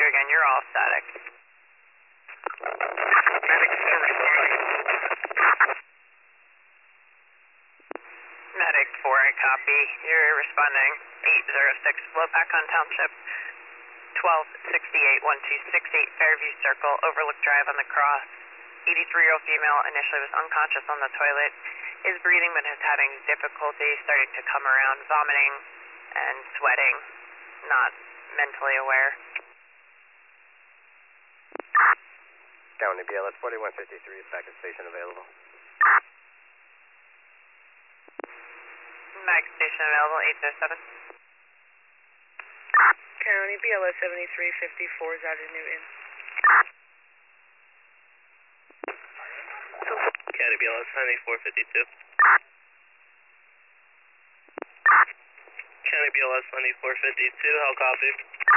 again, you're all static. Medic 4 responding. Medic 4, I copy. You're responding 806, Lopakon Township, 1268-1268 Fairview Circle, Overlook Drive on the cross. 83-year-old female initially was unconscious on the toilet, is breathing but is having difficulty, starting to come around, vomiting and sweating, not mentally aware. County BLS 4153, packet station available. Mag station available, 807. County BLS 7354 is out of Newton. County BLS 9452. County BLS 9452, how copy?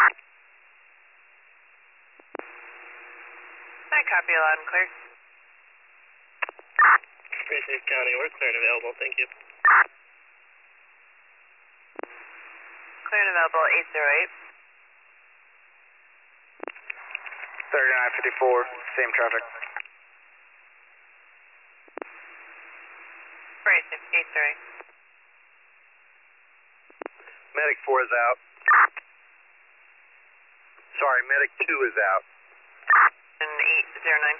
I copy loud and clear. Precinct County, we're clear and available, thank you. Clear and available, 808. 3954, same traffic. Brace, 808. Medic 4 is out. Sorry, Medic 2 is out. And 809.